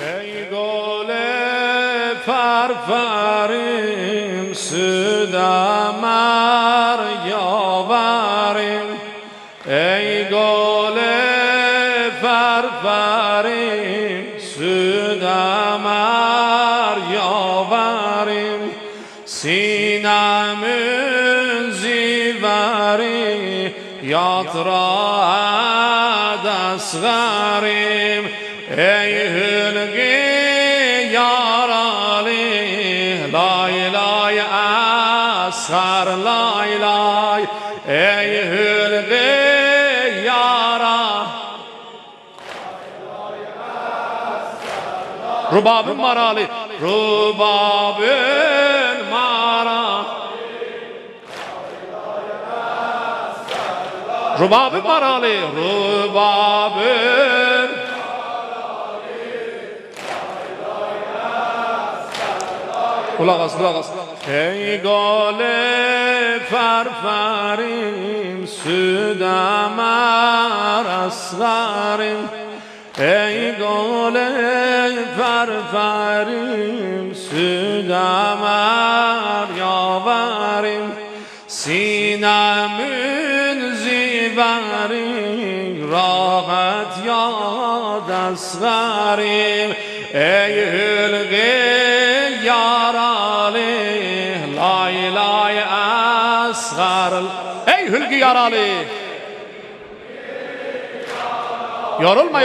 ای گل فرفریم سودمر یاوریم ای گل فرفریم سودمر یاوریم سینمون زیوری یاد را دستغریم ای هلگی یارالی لای لای اسخر لای لای ای هلگی یارا رباب مرالی رباب مارا رباب مرالی رباب قلاق ای گل فرفریم سودمر اصغریم ای گل فرفریم سودمر یاوریم سینمون زیوریم راحت یاد اصغریم ای هلگی یارالی لای لای اصغر ای هلگی یارالی yorulma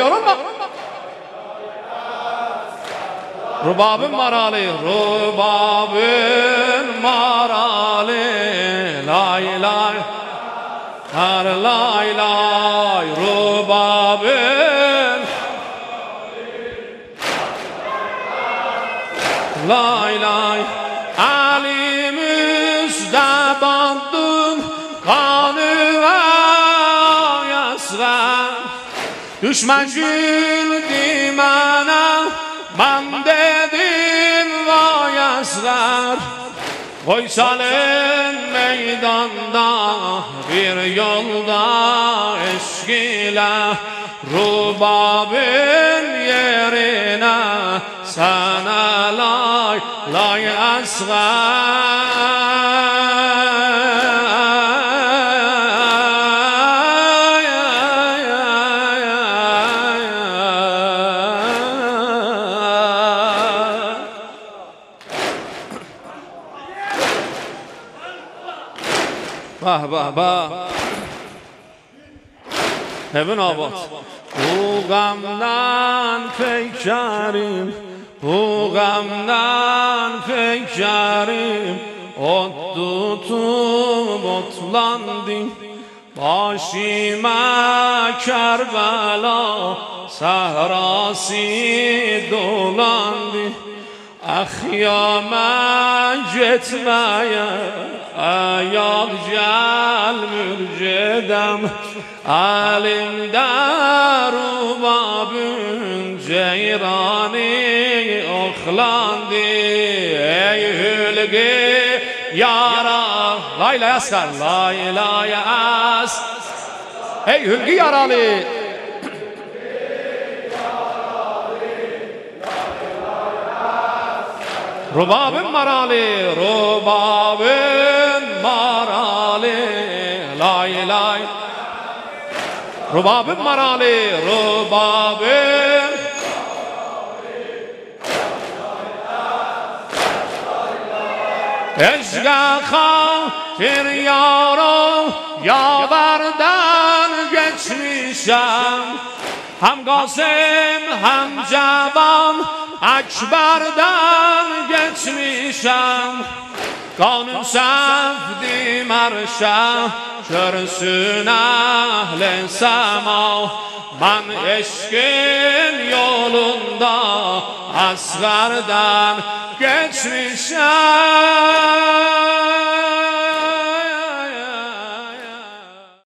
rubabın marali rubabın marali lay lay har lay lay rubabın lay lay Ali müzdebandın kanı yasgar düşman güldü bana ben dedim vay asgar koysalın meydanda bir yolda eşk ile rubabın yerine sana lay lay asgar bah Heaven abad bu gamdan feykarim bu gamdan feykarim ot tutup otlandım başıma Kerbela sahrası dolandı Ahyama gitmeye ayak gel mürcedem Elimde rubabın ceyrani oklandı Ey hülgü yara Lay lay askar lay lay as Ey hülgü yaralı Rubabın marali, rubabın marali, lay lay. Rubabın marali, rubabın. Eşgaha tiryaro yaverden geçmişem. Hem Kasım hem Cevan Ekber'den geçmişem Kanım sevdim erşe Görsün ehl-i sema Ben eşkin yolunda Asgar'dan geçmişem